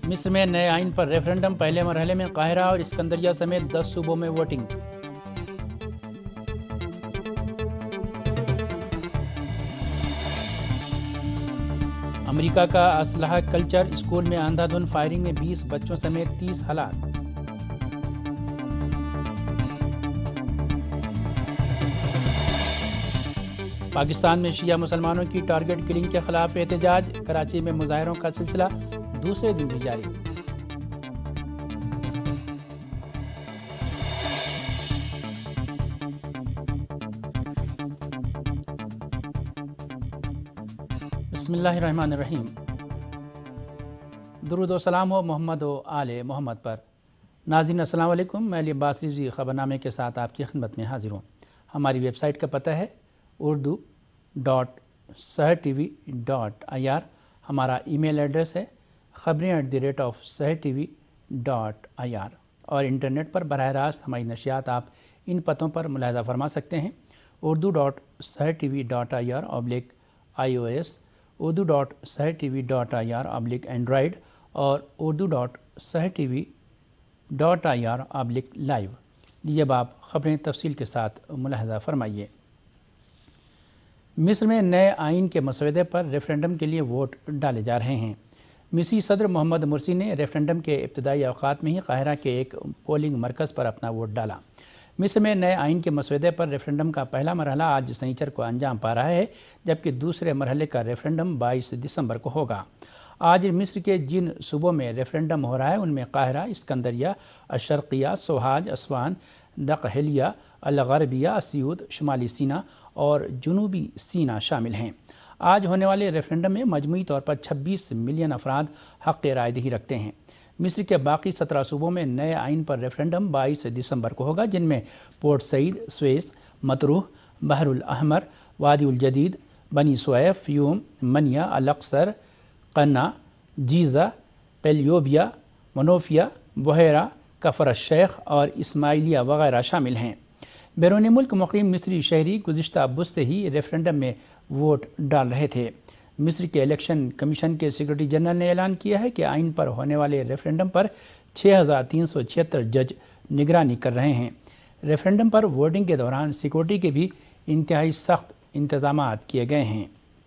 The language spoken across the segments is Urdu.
مصر میں نئے آئین پر ریفرنڈم، پہلے مرحلے میں قاہرہ اور اسکندریہ سمیت 10 صوبوں میں ووٹنگ۔ امریکہ کا اسلحہ کلچر، اسکول میں اندھا دھند فائرنگ میں 20 بچوں سمیت 30 ہلاک۔ پاکستان میں شیعہ مسلمانوں کی ٹارگٹ کلنگ کے خلاف احتجاج، کراچی میں مظاہروں کا سلسلہ دوسرے دن بھی جاری۔ بسم اللہ الرحمن الرحیم۔ درود و سلام ہو محمد و آل محمد پر۔ ناظرین السلام علیکم، میں علی عباس رضوی خبرنامے کے ساتھ آپ کی خدمت میں حاضر ہوں۔ ہماری ویب سائٹ کا پتہ ہے urdu.sahartv.ir، ہمارا ای میل ایڈریس ہے khabarein@sahartv.ir، اور انٹرنیٹ پر براہ راست ہماری نشریات آپ ان پتوں پر ملاحظہ فرما سکتے ہیں: urdu.sahartv.ir/iOS، urdu.sahartv.ir/Android اور urdu.sahartv.ir/live۔ لیجیے اب آپ خبریں تفصیل کے ساتھ ملاحظہ فرمائیے۔ مصر میں نئے آئین کے مسودے پر ریفرنڈم کے لیے ووٹ ڈالے جا رہے ہیں۔ مصری صدر محمد مرسی نے ریفرنڈم کے ابتدائی اوقات میں ہی قاہرہ کے ایک پولنگ مرکز پر اپنا ووٹ ڈالا۔ مصر میں نئے آئین کے مسودے پر ریفرنڈم کا پہلا مرحلہ آج سنیچر کو انجام پا رہا ہے، جبکہ دوسرے مرحلے کا ریفرنڈم 22 دسمبر کو ہوگا۔ آج مصر کے جن صوبوں میں ریفرنڈم ہو رہا ہے ان میں قاہرہ، اسکندریہ، الشرقیہ، سوہاج، اسوان، دقہلیہ، الغربیہ، اسیوط، شمالی سینا اور جنوبی سینا شامل ہیں۔ آج ہونے والے ریفرنڈم میں مجموعی طور پر 26 ملین افراد حق رائے دہی رکھتے ہیں۔ مصر کے باقی 17 صوبوں میں نئے آئین پر ریفرنڈم 22 دسمبر کو ہوگا، جن میں پورٹ سعید، سویس، مطروح، بحر الاحمر، وادی الجدید، بنی سویف، فیوم، منیا، الاقصر، قنا، جیزہ، قلیوبیہ، منوفیہ، بحیرہ، کفر الشیخ اور اسماعیلیہ وغیرہ شامل ہیں۔ بیرون ملک مقیم مصری شہری گزشتہ بدھ سے ہی ریفرنڈم میں ووٹ ڈال رہے تھے۔ مصر کے الیکشن کمیشن کے سیکرٹری جنرل نے اعلان کیا ہے کہ آئین پر ہونے والے ریفرنڈم پر 6376 جج نگرانی کر رہے ہیں۔ ریفرنڈم پر ووٹنگ کے دوران سیکورٹی کے بھی انتہائی سخت انتظامات کیے گئے ہیں۔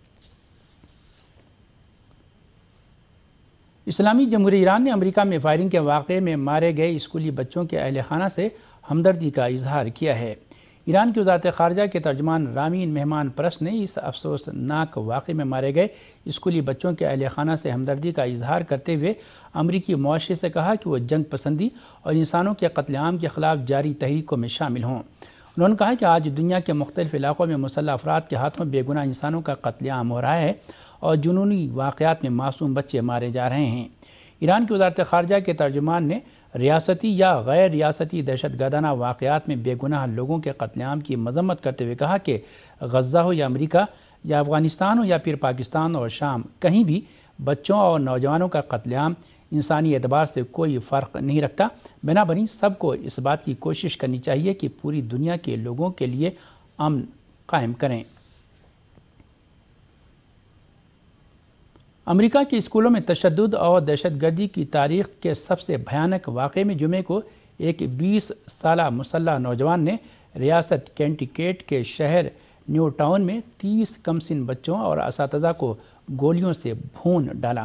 اسلامی جمہوریہ ایران نے امریکہ میں فائرنگ کے واقعے میں مارے گئے اسکولی بچوں کے اہل خانہ سے ہمدردی کا اظہار کیا ہے۔ ایران کی وزارت خارجہ کے ترجمان رامین مہمان پرست نے اس افسوسناک واقعے میں مارے گئے اسکولی بچوں کے اہل خانہ سے ہمدردی کا اظہار کرتے ہوئے امریکی معاشرے سے کہا کہ وہ جنگ پسندی اور انسانوں کے قتل عام کے خلاف جاری تحریکوں میں شامل ہوں۔ انہوں نے کہا کہ آج دنیا کے مختلف علاقوں میں مسلح افراد کے ہاتھوں بے گناہ انسانوں کا قتل عام ہو رہا ہے اور جنونی واقعات میں معصوم بچے مارے جا رہے ہیں۔ ایران کی وزارت خارجہ کے ترجمان نے ریاستی یا غیر ریاستی دہشت گردانہ واقعات میں بے گناہ لوگوں کے قتل عام کی مذمت کرتے ہوئے کہا کہ غزہ ہو یا امریکہ یا افغانستان ہو یا پھر پاکستان اور شام، کہیں بھی بچوں اور نوجوانوں کا قتل عام انسانی اعتبار سے کوئی فرق نہیں رکھتا۔ بنابراین سب کو اس بات کی کوشش کرنی چاہیے کہ پوری دنیا کے لوگوں کے لیے امن قائم کریں۔ امریکہ کے اسکولوں میں تشدد اور دہشت گردی کی تاریخ کے سب سے بھیانک واقعے میں جمعے کو ایک 20 سالہ مسلح نوجوان نے ریاست کینٹیکٹ کے شہر نیو ٹاؤن میں 30 کم سن بچوں اور اساتذہ کو گولیوں سے بھون ڈالا۔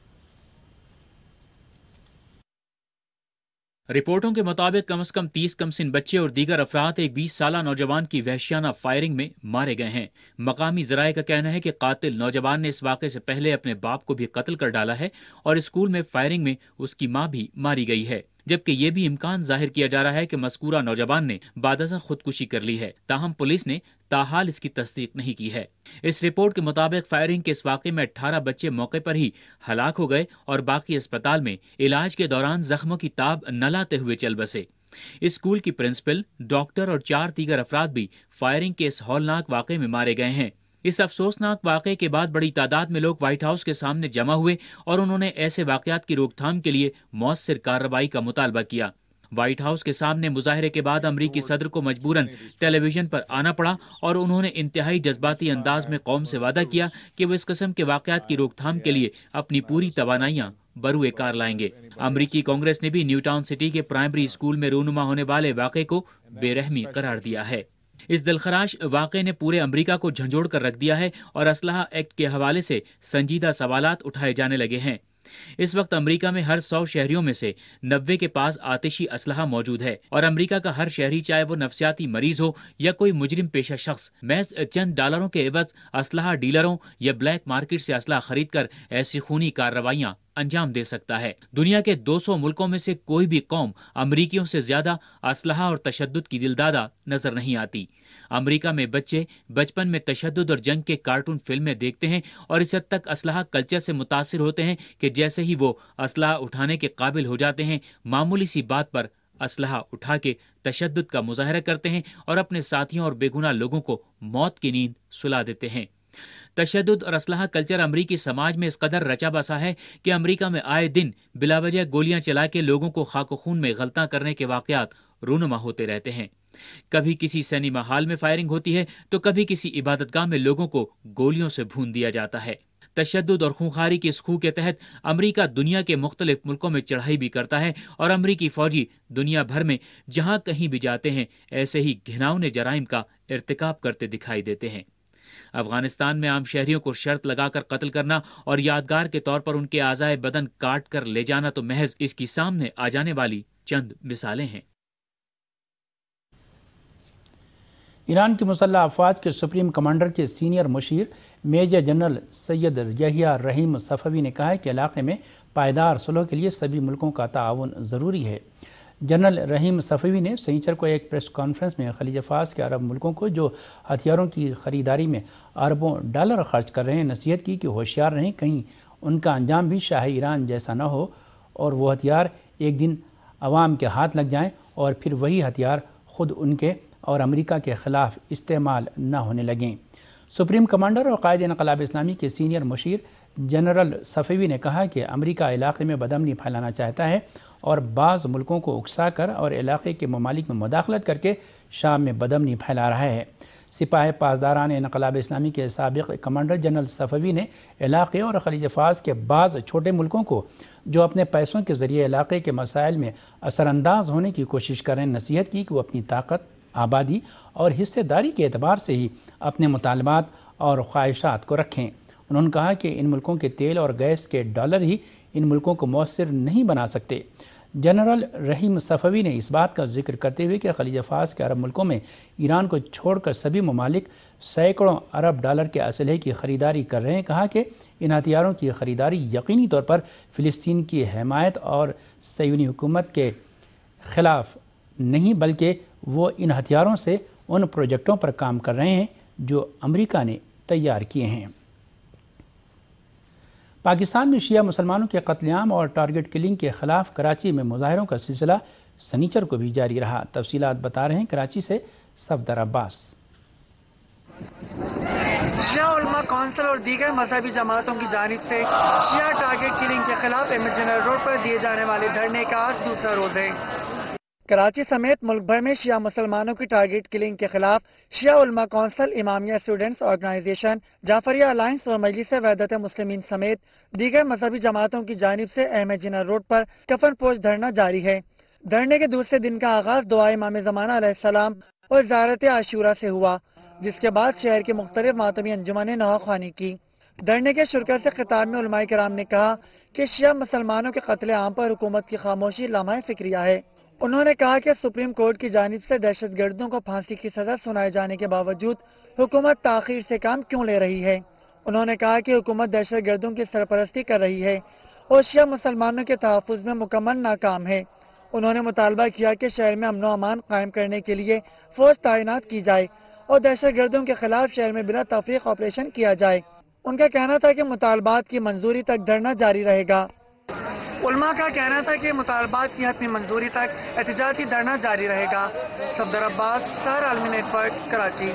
رپورٹوں کے مطابق کم از کم 30 کم سن بچے اور دیگر افراد ایک 20 سالہ نوجوان کی وحشیانہ فائرنگ میں مارے گئے ہیں۔ مقامی ذرائع کا کہنا ہے کہ قاتل نوجوان نے اس واقعے سے پہلے اپنے باپ کو بھی قتل کر ڈالا ہے اور اسکول میں فائرنگ میں اس کی ماں بھی ماری گئی ہے، جبکہ یہ بھی امکان ظاہر کیا جا رہا ہے کہ مذکورہ نوجوان نے بعد ازاں خودکشی کر لی ہے، تاہم پولیس نے تاحال اس کی تصدیق نہیں کی ہے۔ اس رپورٹ کے مطابق فائرنگ کے اس واقعے میں 18 بچے موقع پر ہی ہلاک ہو گئے اور باقی اسپتال میں علاج کے دوران زخموں کی تاب نہ لاتے ہوئے چل بسے۔ اسکول کی پرنسپل، ڈاکٹر اور 4 دیگر افراد بھی فائرنگ کے اس ہولناک واقعے میں مارے گئے ہیں۔ اس افسوسناک واقعے کے بعد بڑی تعداد میں لوگ وائٹ ہاؤس کے سامنے جمع ہوئے اور انہوں نے ایسے واقعات کی روک تھام کے لیے مؤثر کارروائی کا مطالبہ کیا۔ وائٹ ہاؤس کے سامنے مظاہرے کے بعد امریکی صدر کو مجبوراً ٹیلی ویژن پر آنا پڑا اور انہوں نے انتہائی جذباتی انداز میں قوم سے وعدہ کیا کہ وہ اس قسم کے واقعات کی روک تھام کے لیے اپنی پوری توانائیاں बरूए कार लाएंगे। अमरीकी कांग्रेस ने भी न्यूटाउन सिटी के प्राइमरी स्कूल में रूनुमा होने वाले वाक़े को बेरहमी करार दिया है। इस दिलखराश वाक़े ने पूरे अमरीका को झंझोड़ कर रख दिया है और असलहा एक्ट के हवाले से संजीदा सवालात उठाए जाने लगे हैं। इस वक्त अमेरिका में हर 100 शहरियों में से 90 के पास आतिशी असलहा मौजूद है और अमेरिका का हर शहरी, चाहे वो नफसियाती मरीज हो या कोई मुजरिम पेशा शख्स, महज चंद डॉलरों के एवज असलहा डीलरों या ब्लैक मार्केट से असलहा खरीद कर ऐसी खूनी कार्रवाइयां अंजाम दे सकता है। दुनिया के 200 मुल्कों में से कोई भी कौम अमरीकियों से ज्यादा असलहा और तशद्दुद की दिलदादा नजर नहीं आती। अमेरिका में बच्चे बचपन में तशद्दुद और जंग के कार्टून फिल्में देखते हैं और इस हद तक असलहा कल्चर से मुतासिर होते हैं कि जैसे ही वो असलहा उठाने के काबिल हो जाते हैं, मामूली सी बात पर असलहा उठा के तशद्दुद का मुजाहरा करते हैं और अपने साथियों और बेगुनाह लोगों को मौत की नींद सुला देते हैं। तशद्दुद और असलहा कल्चर अमरीकी समाज में इस कदर रचा बसा है कि अमरीका में आए दिन बिलावजह गोलियां चला के लोगों को खाको खून में गलता करने के वाकयात रूनुमा होते रहते हैं। कभी किसी सिनेमा हॉल में फायरिंग होती है तो कभी किसी इबादतगाह में लोगों को गोलियों से भून दिया जाता है। तशद्दुद और खूंखारी की इस खूह के तहत अमरीका दुनिया के मुख्तलिफ मुल्कों में चढ़ाई भी करता है और अमरीकी फौजी दुनिया भर में जहां कहीं भी जाते हैं ऐसे ही घिनौने जराइम का इर्तिकाब करते दिखाई देते हैं। अफगानिस्तान में आम शहरियों को शर्त लगाकर कत्ल करना और यादगार के तौर पर उनके आज़ाए बदन काट कर ले जाना तो महज इसकी सामने आ जाने वाली चंद मिसालें हैं। ईरान की मुसल्लह अफवाज के सुप्रीम कमांडर के सीनियर मुशीर मेजर जनरल सैयद यहिया रहीम सफ़वी ने कहा है कि इलाक़े में पायदार सुलह के लिए सभी मुल्कों का ताउन ज़रूरी है। जनरल रहीम सफ़वी ने शनिचर को एक प्रेस कॉन्फ्रेंस में खलीज फ़ारस के अरब मुल्कों को जो हथियारों की ख़रीदारी में अरबों डॉलर खर्च कर रहे हैं नसीहत की कि होशियार रहें, कहीं उनका अंजाम भी शाह ईरान जैसा न हो और वो हथियार एक दिन अवाम के हाथ लग जाएं और फिर वही हथियार ख़ुद उनके और अमेरिका के ख़िलाफ़ इस्तेमाल न होने लगें। सुप्रीम कमांडर और कायद इनक़लाब इस्लामी के सीनियर मुशीर जनरल सफ़वी ने कहा कि अमेरिका इलाक़े में बदअमनी फैलाना चाहता है और बाज़ मुल्कों को उकसा कर और इलाक़े के ममालिक में मुदाखलत करके शाम में बदअमनी फैला रहा है। सिपाही पासदारान इनक़लाब इस्लामी के साबिक़ कमांडर जनरल सफ़वी ने इलाक़े और खलीज फ़ारस के बाज़ छोटे मुल्कों को जो अपने पैसों के ज़रिए इलाक़े के मसाइल में असरानंदाज होने की कोशिश कर रहे हैं नसीहत की कि वो अपनी ताकत, आबादी और हिस्सेदारी के एतबार से ही अपने मुतालबात और ख्वाहिशात को रखें। उन्होंने कहा कि इन मुल्कों के तेल और गैस के डॉलर ही इन मुल्कों को मौसर नहीं बना सकते। जनरल रहीम सफ़वी ने इस बात का जिक्र करते हुए कि खलीज फ़ारस के अरब मुल्कों में ईरान को छोड़कर सभी ममालिक सैकड़ों अरब डॉलर के असलहे की ख़रीदारी कर रहे हैं, कहा कि इन हथियारों की ख़रीदारी यकीनी तौर पर फ़िलिस्तीन की हिमायत और सयूनी हुकूमत के ख़िलाफ़ नहीं, बल्कि वो इन हथियारों से उन प्रोजेक्टों पर काम कर रहे हैं जो अमेरिका ने तैयार किए हैं। पाकिस्तान में शिया मुसलमानों के कत्लेआम और टारगेट किलिंग के ख़िलाफ़ कराची में मुजाहरों का सिलसिला सनीचर को भी जारी रहा। तफसीलात बता रहे हैं कराची से सफदर अब्बास। शिया उलमा कौंसिल और दीगर मजहबी जमातों की जानिब से शिया टारगेट किलिंग के खिलाफ अहमद जनरल रोड पर दिए जाने वाले धरने का आज दूसरा रोज है। कराची समेत मुल्क भर में शिया मुसलमानों की टारगेट किलिंग के खिलाफ Shia Ulema council, Imamia students organisation, Jafaria alliance और मजलिस वहदत मुस्लिमीन समेत दीगर मजहबी जमातों की जानिब से अहमद जनरल रोड पर कफन पोश धरना जारी है। धरने के दूसरे दिन का आगाज दुआ इमाम ज़माना अलैहिस्सलाम और ज़ियारत आशूरा से हुआ, जिसके बाद शहर के मुख्तलिफ मातमी अंजुमन ने नवाख्वानी की। धरने के शुरका से खिताब में उलमाए किराम ने कहा कि शिया मुसलमानों के कत्ले आम पर हुकूमत की खामोशी लम्हा फिक्रिया है। उन्होंने कहा कि सुप्रीम कोर्ट की जानिब से दहशत गर्दों को फांसी की सजा सुनाए जाने के बावजूद हुकूमत ताखीर से काम क्यों ले रही है। उन्होंने कहा कि हुकूमत दहशत गर्दों की सरपरस्ती कर रही है और शिया मुसलमानों के तहफ़्फ़ुज़ में मुकम्मल नाकाम है। उन्होंने मुतालबा किया कि शहर में अमन व अमान कायम करने के लिए फौज तैनात की जाए और दहशत गर्दों के खिलाफ शहर में बिला तफरीक ऑपरेशन किया जाए। उनका कहना था कि मुतालबात की मंजूरी तक धरना जारी रहेगा। उलमा का कहना था कि मुतालबात की हतमी मंजूरी तक एहतजाजी धरना जारी रहेगा। सफदर अब्बास, सहर आलमी नेटवर्क, कराची।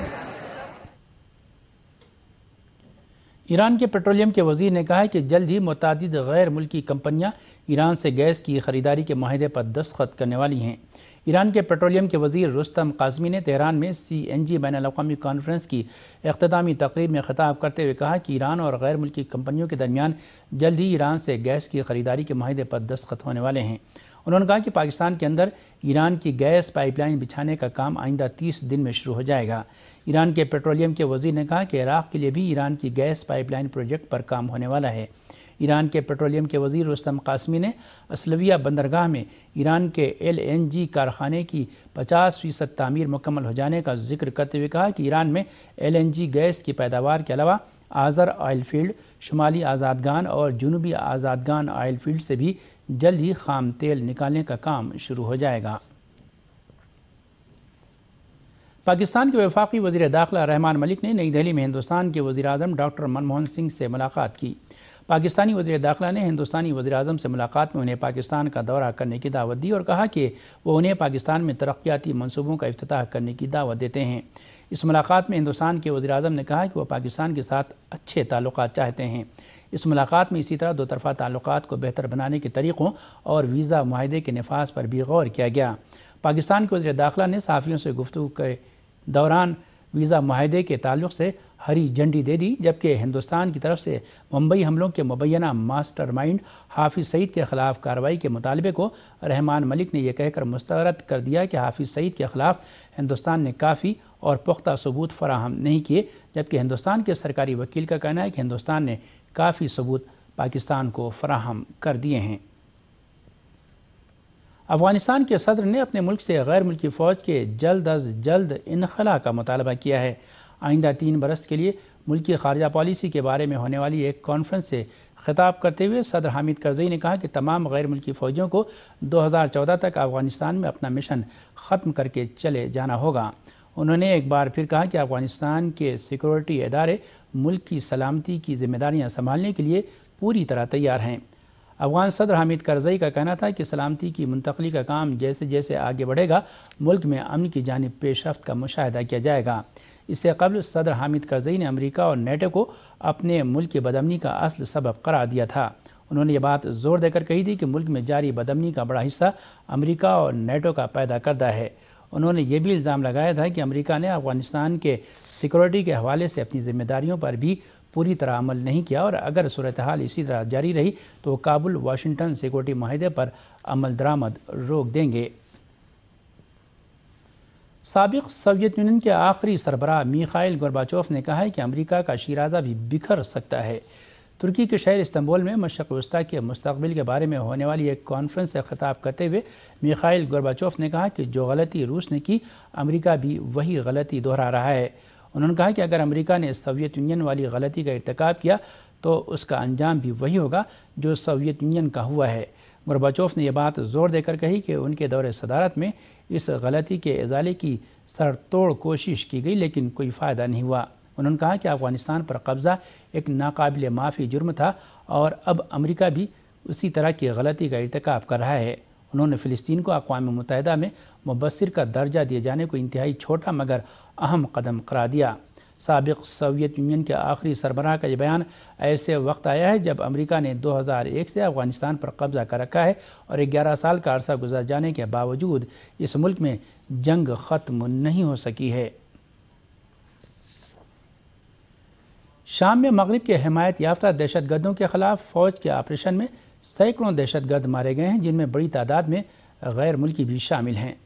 ईरान के पेट्रोलियम के वज़ीर ने कहा है कि जल्द ही मुतादिद गैर मुल्की कंपनियां ईरान से गैस की ख़रीदारी के माहिदे पर दस्तखत करने वाली हैं। ایران کے پیٹرولیم کے وزیر رستم قاسمی نے تہران میں CNG بین الاقوامی کانفرنس کی اختتامی تقریب میں خطاب کرتے ہوئے کہا کہ ایران اور غیر ملکی کمپنیوں کے درمیان جلد ہی ایران سے گیس کی خریداری کے معاہدے پر دستخط ہونے والے ہیں۔ انہوں نے کہا کہ پاکستان کے اندر ایران کی گیس پائپ لائن بچھانے کا کام آئندہ 30 دن میں شروع ہو جائے گا۔ ایران کے پیٹرولیم کے وزیر نے کہا کہ عراق کے لیے بھی ایران کی گیس پائپ لائن پروجیکٹ پر کام ہونے والا ہے۔ ایران کے پیٹرولیم کے وزیر رستم قاسمی نے اسلویہ بندرگاہ میں ایران کے LNG کارخانے کی 50% تعمیر مکمل ہو جانے کا ذکر کرتے ہوئے کہا کہ ایران میں LNG گیس کی پیداوار کے علاوہ آذر آئل فیلڈ، شمالی آزادگان اور جنوبی آزادگان آئل فیلڈ سے بھی جلد ہی خام تیل نکالنے کا کام شروع ہو جائے گا۔ پاکستان کے وفاقی وزیر داخلہ رحمان ملک نے نئی دہلی میں ہندوستان کے وزیر اعظم ڈاکٹر منموہن سنگھ سے ملاقات کی۔ پاکستانی وزیر داخلہ نے ہندوستانی وزیر اعظم سے ملاقات میں انہیں پاکستان کا دورہ کرنے کی دعوت دی اور کہا کہ وہ انہیں پاکستان میں ترقیاتی منصوبوں کا افتتاح کرنے کی دعوت دیتے ہیں۔ اس ملاقات میں ہندوستان کے وزیر اعظم نے کہا کہ وہ پاکستان کے ساتھ اچھے تعلقات چاہتے ہیں۔ اس ملاقات میں اسی طرح دو طرفہ تعلقات کو بہتر بنانے کے طریقوں اور ویزا معاہدے کے نفاذ پر بھی غور کیا گیا۔ پاکستان کے وزیر داخلہ نے صحافیوں سے گفتگو کے دوران ویزا معاہدے کے تعلق سے ہری جھنڈی دے دی، جبکہ ہندوستان کی طرف سے ممبئی حملوں کے مبینہ ماسٹر مائنڈ حافظ سعید کے خلاف کارروائی کے مطالبے کو رحمان ملک نے یہ کہہ کر مسترد کر دیا کہ حافظ سعید کے خلاف ہندوستان نے کافی اور پختہ ثبوت فراہم نہیں کیے، جبکہ ہندوستان کے سرکاری وکیل کا کہنا ہے کہ ہندوستان نے کافی ثبوت پاکستان کو فراہم کر دیے ہیں۔ افغانستان کے صدر نے اپنے ملک سے غیر ملکی فوج کے جلد از جلد انخلاء کا مطالبہ کیا ہے۔ آئندہ 3 برس کے لیے ملکی خارجہ پالیسی کے بارے میں ہونے والی ایک کانفرنس سے خطاب کرتے ہوئے صدر حامد کرزئی نے کہا کہ تمام غیر ملکی فوجیوں کو 2014 تک افغانستان میں اپنا مشن ختم کر کے چلے جانا ہوگا۔ انہوں نے ایک بار پھر کہا کہ افغانستان کے سیکورٹی ادارے ملک کی سلامتی کی ذمہ داریاں سنبھالنے کے لیے پوری طرح تیار ہیں۔ افغان صدر حامد کرزئی کا کہنا تھا کہ سلامتی کی منتقلی کا کام جیسے جیسے آگے بڑھے گا، ملک میں امن کی جانب پیش رفت کا مشاہدہ کیا جائے گا۔ اس سے قبل صدر حامد کرزئی نے امریکہ اور نیٹو کو اپنے ملک کی بدامنی کا اصل سبب قرار دیا تھا۔ انہوں نے یہ بات زور دے کر کہی تھی کہ ملک میں جاری بدامنی کا بڑا حصہ امریکہ اور نیٹو کا پیدا کردہ ہے۔ انہوں نے یہ بھی الزام لگایا تھا کہ امریکہ نے افغانستان کے سیکورٹی کے حوالے سے اپنی ذمہ داریوں پر بھی پوری طرح عمل نہیں کیا اور اگر صورتحال اسی طرح جاری رہی تو کابل واشنگٹن سیکورٹی معاہدے پر عمل درآمد روک دیں گے۔ سابق سوویت یونین کے آخری سربراہ میخائیل گورباچوف نے کہا ہے کہ امریکہ کا شیرازہ بھی بکھر سکتا ہے۔ ترکی کے شہر استنبول میں مشرق وسطیٰ کے مستقبل کے بارے میں ہونے والی ایک کانفرنس سے خطاب کرتے ہوئے میخائیل گورباچوف نے کہا کہ جو غلطی روس نے کی، امریکہ بھی وہی غلطی دہرا رہا ہے۔ انہوں نے کہا کہ اگر امریکہ نے سوویت یونین والی غلطی کا ارتکاب کیا تو اس کا انجام بھی وہی ہوگا جو سوویت یونین کا ہوا ہے۔ گورباچوف نے یہ بات زور دے کر کہی کہ ان کے دور صدارت میں اس غلطی کے ازالے کی سر توڑ کوشش کی گئی لیکن کوئی فائدہ نہیں ہوا۔ انہوں نے کہا کہ افغانستان پر قبضہ ایک ناقابل معافی جرم تھا اور اب امریکہ بھی اسی طرح کی غلطی کا ارتکاب کر رہا ہے۔ انہوں نے فلسطین کو اقوام متحدہ میں مبصر کا درجہ دیے جانے کو انتہائی چھوٹا مگر اہم قدم قرار دیا۔ سابق سوویت یونین کے آخری سربراہ کا یہ بیان ایسے وقت آیا ہے جب امریکہ نے 2001 سے افغانستان پر قبضہ کر رکھا ہے اور 11 سال کا عرصہ گزر جانے کے باوجود اس ملک میں جنگ ختم نہیں ہو سکی ہے۔ شام میں مغرب کے حمایت یافتہ دہشت گردوں کے خلاف فوج کے آپریشن میں سینکڑوں دہشت گرد مارے گئے ہیں، جن میں بڑی تعداد میں غیر ملکی بھی شامل ہیں۔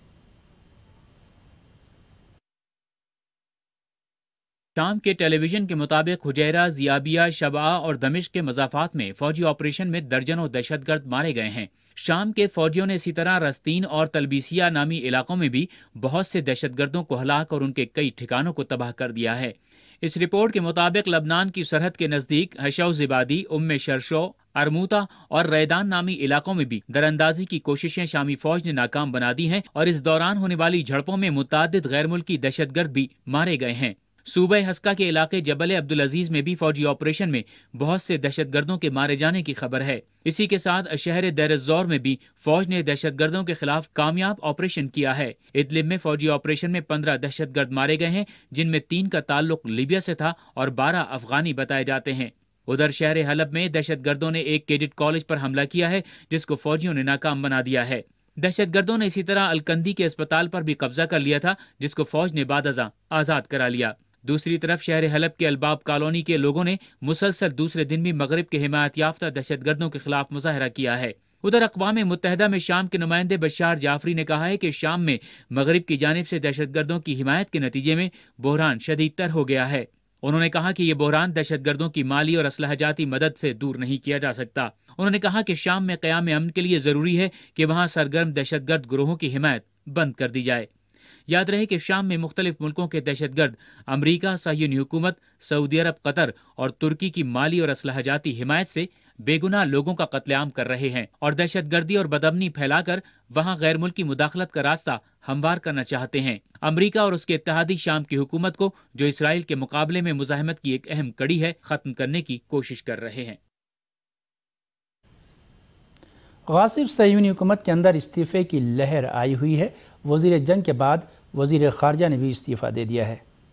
شام کے ٹیلی ویژن کے مطابق حجیرہ، زیابیہ، شبعہ اور دمشق کے مضافات میں فوجی آپریشن میں درجنوں دہشت گرد مارے گئے ہیں۔ شام کے فوجیوں نے اسی طرح رستین اور تلبیسیہ نامی علاقوں میں بھی بہت سے دہشت گردوں کو ہلاک اور ان کے کئی ٹھکانوں کو تباہ کر دیا ہے۔ اس رپورٹ کے مطابق لبنان کی سرحد کے نزدیک حشو زبادی، شرشو، ارموتا اور ریدان نامی علاقوں میں بھی دراندازی کی کوششیں شامی فوج نے ناکام بنا دی ہیں اور اس دوران ہونے والی جھڑپوں میں متعدد غیر ملکی دہشت گرد بھی مارے گئے ہیں۔ صوبہ ہسکا کے علاقے جبل عبدالعزیز میں بھی فوجی آپریشن میں بہت سے دہشت گردوں کے مارے جانے کی خبر ہے۔ اسی کے ساتھ شہر دیر الزور میں بھی فوج نے دہشت گردوں کے خلاف کامیاب آپریشن کیا ہے۔ ادلب میں فوجی آپریشن میں 15 دہشت گرد مارے گئے ہیں، جن میں 3 کا تعلق لیبیا سے تھا اور 12 افغانی بتائے جاتے ہیں۔ ادھر شہر حلب میں دہشت گردوں نے ایک کیڈٹ کالج پر حملہ کیا ہے جس کو فوجیوں نے ناکام بنا دیا ہے۔ دہشت گردوں نے اسی طرح الکندی کے اسپتال پر بھی قبضہ کر لیا تھا، جس کو فوج نے بعد ازاں آزاد کرا لیا۔ دوسری طرف شہر حلب کے الباب کالونی کے لوگوں نے مسلسل دوسرے دن بھی مغرب کے حمایت یافتہ دہشت گردوں کے خلاف مظاہرہ کیا ہے۔ ادھر اقوام متحدہ میں شام کے نمائندے بشار جعفری نے کہا ہے کہ شام میں مغرب کی جانب سے دہشت گردوں کی حمایت کے نتیجے میں بحران شدید تر ہو گیا ہے۔ انہوں نے کہا کہ یہ بحران دہشت گردوں کی مالی اور اسلحہ جاتی مدد سے دور نہیں کیا جا سکتا۔ انہوں نے کہا کہ شام میں قیام امن کے لیے ضروری ہے کہ وہاں سرگرم دہشت گرد گروہوں کی حمایت بند کر دی جائے۔ یاد رہے کہ شام میں مختلف ملکوں کے دہشت گرد امریکہ، صہیونی حکومت، سعودی عرب، قطر اور ترکی کی مالی اور اسلحہ جاتی حمایت سے بے گناہ لوگوں کا قتل عام کر رہے ہیں اور دہشت گردی اور بدامنی پھیلا کر وہاں غیر ملکی مداخلت کا راستہ ہموار کرنا چاہتے ہیں۔ امریکہ اور اس کے اتحادی شام کی حکومت کو، جو اسرائیل کے مقابلے میں مزاحمت کی ایک اہم کڑی ہے، ختم کرنے کی کوشش کر رہے ہیں۔ غاصب صہیونی حکومت کے اندر استعفے کی لہر آئی ہوئی ہے۔ وزیر جنگ کے بعد وزیر خارجہ نے بھی استعفیٰ دے دیا ہے۔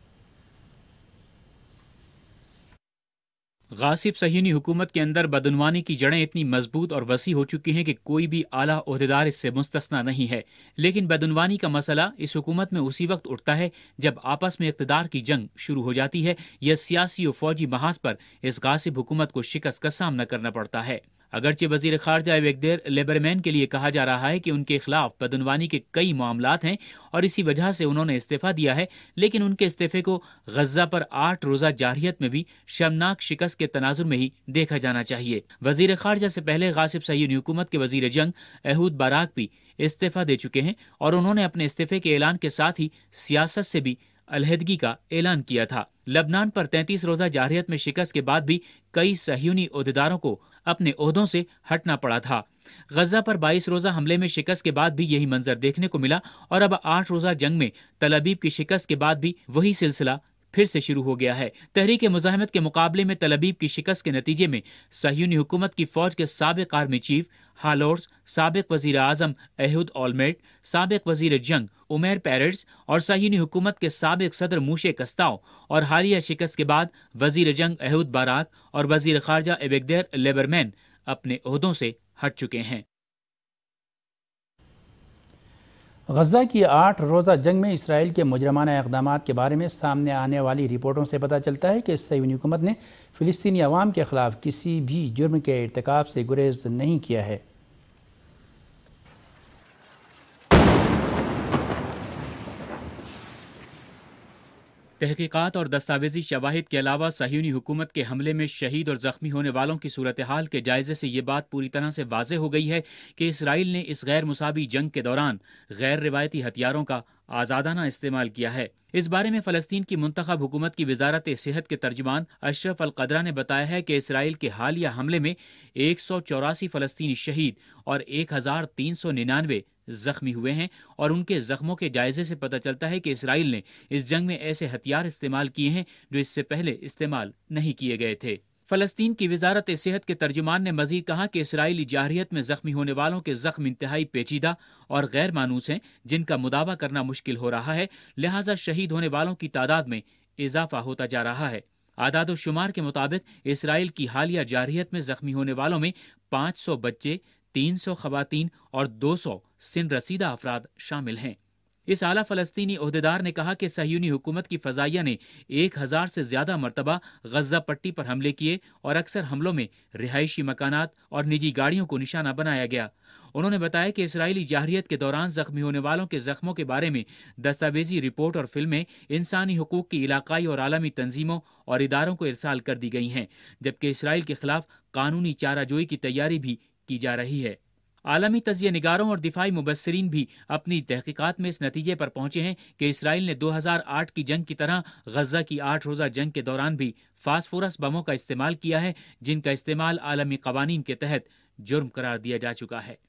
غاصب صہیونی حکومت کے اندر بدعنوانی کی جڑیں اتنی مضبوط اور وسیع ہو چکی ہیں کہ کوئی بھی اعلیٰ عہدیدار اس سے مستثنی نہیں ہے، لیکن بدعنوانی کا مسئلہ اس حکومت میں اسی وقت اٹھتا ہے جب آپس میں اقتدار کی جنگ شروع ہو جاتی ہے یا سیاسی و فوجی محاذ پر اس غاصب حکومت کو شکست کا سامنا کرنا پڑتا ہے۔ اگرچہ وزیر خارجہ ایویگدیر لیبرمین کے لیے کہا جا رہا ہے کہ ان کے خلاف بدعنوانی کے کئی معاملات ہیں اور اسی وجہ سے انہوں نے استعفیٰ دیا ہے، لیکن ان کے استعفے کو غزہ پر 8 روزہ جارحیت میں بھی شرمناک شکست کے تناظر میں ہی دیکھا جانا چاہیے۔ وزیر خارجہ سے پہلے غاصب صہیونی حکومت کے وزیر جنگ ایہود باراک بھی استعفیٰ دے چکے ہیں اور انہوں نے اپنے استعفے کے اعلان کے ساتھ ہی سیاست سے بھی علیحدگی کا اعلان کیا تھا۔ لبنان پر 33 روزہ جارحیت میں شکست کے بعد بھی کئی صہیونی عہدیداروں کو اپنے عہدوں سے ہٹنا پڑا تھا۔ غزہ پر 22 روزہ حملے میں شکست کے بعد بھی یہی منظر دیکھنے کو ملا اور اب 8 روزہ جنگ میں تل ابیب کی شکست کے بعد بھی وہی سلسلہ پھر سے شروع ہو گیا ہے۔ تحریک مزاحمت کے مقابلے میں تل ابیب کی شکست کے نتیجے میں صہیونی حکومت کی فوج کے سابق آرمی چیف ہالورز، سابق وزیر اعظم ایہود اولمیرٹ، سابق وزیر جنگ عمیر پیرٹز اور صہیونی حکومت کے سابق صدر موشے کستاؤ اور حالیہ شکست کے بعد وزیر جنگ ایہود باراک اور وزیر خارجہ ایویگدیر لیبرمین اپنے عہدوں سے ہٹ چکے ہیں۔ غزہ کی 8 روزہ جنگ میں اسرائیل کے مجرمانہ اقدامات کے بارے میں سامنے آنے والی رپورٹوں سے پتہ چلتا ہے کہ صہیونی حکومت نے فلسطینی عوام کے خلاف کسی بھی جرم کے ارتکاب سے گریز نہیں کیا ہے۔ تحقیقات اور دستاویزی شواہد کے علاوہ صہیونی حکومت کے حملے میں شہید اور زخمی ہونے والوں کی صورتحال کے جائزے سے یہ بات پوری طرح سے واضح ہو گئی ہے کہ اسرائیل نے اس غیر مساوی جنگ کے دوران غیر روایتی ہتھیاروں کا آزادانہ استعمال کیا ہے۔ اس بارے میں فلسطین کی منتخب حکومت کی وزارت صحت کے ترجمان اشرف القدرہ نے بتایا ہے کہ اسرائیل کے حالیہ حملے میں 184 فلسطینی شہید اور 1399 زخمی ہوئے ہیں اور ان کے زخموں کے جائزے سے پتہ چلتا ہے کہ اسرائیل نے اس جنگ میں ایسے ہتھیار استعمال کیے ہیں جو اس سے پہلے استعمال نہیں کیے گئے تھے۔ فلسطین کی وزارت صحت کے ترجمان نے مزید کہا کہ اسرائیلی جارحیت میں زخمی ہونے والوں کے زخم انتہائی پیچیدہ اور غیر مانوس ہیں جن کا مداوع کرنا مشکل ہو رہا ہے، لہٰذا شہید ہونے والوں کی تعداد میں اضافہ ہوتا جا رہا ہے۔ اعداد و شمار کے مطابق اسرائیل کی حالیہ جارحیت میں زخمی ہونے والوں میں 500 بچے، 300 خواتین اور 200 سن رسیدہ افراد شامل ہیں۔ اس اعلیٰ فلسطینی عہدیدار نے کہا کہ صہیونی حکومت کی فضائیہ نے 1000 سے زیادہ مرتبہ غزہ پٹی پر حملے کیے اور اکثر حملوں میں رہائشی مکانات اور نجی گاڑیوں کو نشانہ بنایا گیا۔ انہوں نے بتایا کہ اسرائیلی جارحیت کے دوران زخمی ہونے والوں کے زخموں کے بارے میں دستاویزی رپورٹ اور فلمیں انسانی حقوق کی علاقائی اور عالمی تنظیموں اور اداروں کو ارسال کر دی گئی ہیں، جبکہ اسرائیل کے خلاف قانونی چارہ جوئی کی تیاری بھی کی جا رہی ہے۔ عالمی تجزیہ نگاروں اور دفاعی مبصرین بھی اپنی تحقیقات میں اس نتیجے پر پہنچے ہیں کہ اسرائیل نے 2008 کی جنگ کی طرح غزہ کی 8 روزہ جنگ کے دوران بھی فاسفورس بموں کا استعمال کیا ہے، جن کا استعمال عالمی قوانین کے تحت جرم قرار دیا جا چکا ہے۔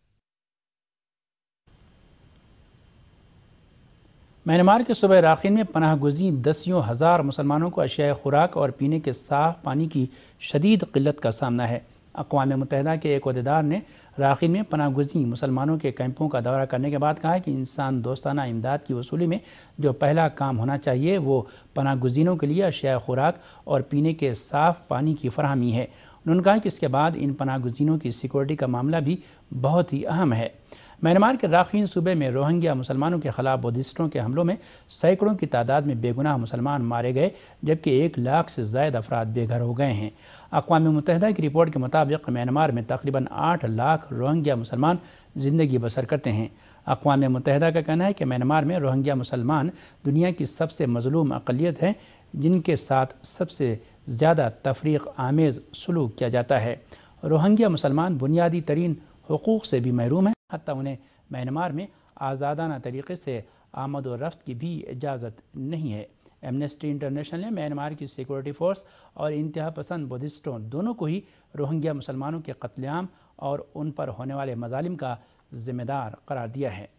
میانمار کے صوبہ راخین میں پناہ گزین 10 ہزار مسلمانوں کو اشیاء خوراک اور پینے کے صاف پانی کی شدید قلت کا سامنا ہے۔ اقوام متحدہ کے ایک عہدیدار نے راخین میں پناہ گزین مسلمانوں کے کیمپوں کا دورہ کرنے کے بعد کہا کہ انسان دوستانہ امداد کی وصولی میں جو پہلا کام ہونا چاہیے وہ پناہ گزینوں کے لیے اشیاء خوراک اور پینے کے صاف پانی کی فراہمی ہے۔ انہوں نے کہا کہ اس کے بعد ان پناہ گزینوں کی سیکورٹی کا معاملہ بھی بہت ہی اہم ہے۔ میانمار کے راکھین صوبے میں روہنگیا مسلمانوں کے خلاف بدھسٹوں کے حملوں میں سینکڑوں کی تعداد میں بے گناہ مسلمان مارے گئے، جبکہ 1 لاکھ سے زائد افراد بے گھر ہو گئے ہیں۔ اقوام متحدہ کی رپورٹ کے مطابق میانمار میں تقریباً 8 لاکھ روہنگیا مسلمان زندگی بسر کرتے ہیں۔ اقوام متحدہ کا کہنا ہے کہ میانمار میں روہنگیا مسلمان دنیا کی سب سے مظلوم اقلیت ہیں، جن کے ساتھ سب سے زیادہ تفریق آمیز سلوک کیا جاتا ہے۔ روہنگیا مسلمان بنیادی ترین حقوق سے بھی محروم ہیں، حتیٰ انہیں میانمار میں آزادانہ طریقے سے آمد و رفت کی بھی اجازت نہیں ہے۔ ایمنسٹی انٹرنیشنل نے میانمار کی سیکورٹی فورس اور انتہا پسند بدھسٹوں دونوں کو ہی روہنگیا مسلمانوں کے قتل عام اور ان پر ہونے والے مظالم کا ذمہ دار قرار دیا ہے۔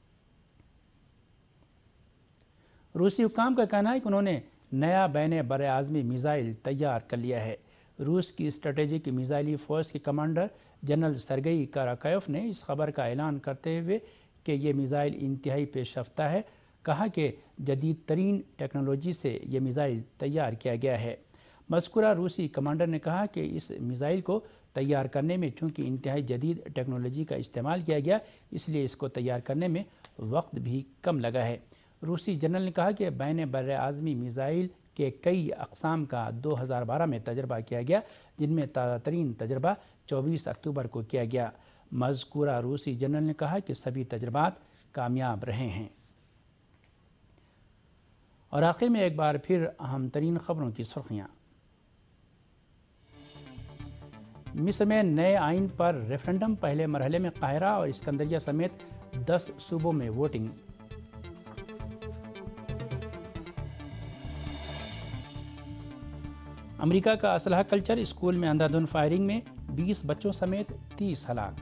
روسی حکام کا کہنا ہے کہ انہوں نے نیا بین براعظمی میزائل تیار کر لیا ہے۔ روس کی اسٹریٹجک میزائلی فورس کے کمانڈر جنرل سرگئی کاراکایوف نے اس خبر کا اعلان کرتے ہوئے کہ یہ میزائل انتہائی پیش رفتہ ہے، کہا کہ جدید ترین ٹیکنالوجی سے یہ میزائل تیار کیا گیا ہے۔ مذکورہ روسی کمانڈر نے کہا کہ اس میزائل کو تیار کرنے میں چونکہ انتہائی جدید ٹیکنالوجی کا استعمال کیا گیا، اس لیے اس کو تیار کرنے میں وقت بھی کم لگا ہے۔ روسی جنرل نے کہا کہ بین براعظمی میزائل کے کئی اقسام کا 2012 میں تجربہ کیا گیا، جن میں تازہ ترین تجربہ 24 اکتوبر کو کیا گیا۔ مذکورہ روسی جنرل نے کہا کہ سبھی تجربات کامیاب رہے ہیں۔ اور آخر میں ایک بار پھر اہم ترین خبروں کی سرخیاں۔ مصر میں نئے آئین پر ریفرنڈم، پہلے مرحلے میں قاہرہ اور اسکندریہ سمیت 10 صوبوں میں ووٹنگ۔ امریکہ کا اسلحہ کلچر، اسکول میں اندھا دھند فائرنگ میں 20 بچوں سمیت 30 ہلاک۔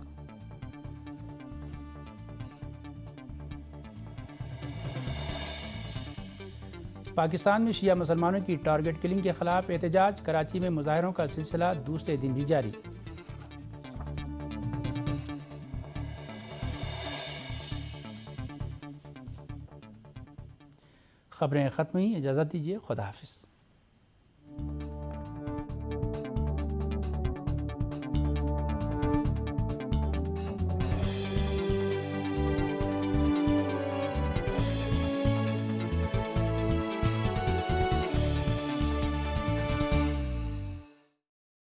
پاکستان میں شیعہ مسلمانوں کی ٹارگٹ کلنگ کے خلاف احتجاج، کراچی میں مظاہروں کا سلسلہ دوسرے دن بھی جاری۔ خبریں ختم ہوئیں، اجازت دیجیے، خدا حافظ۔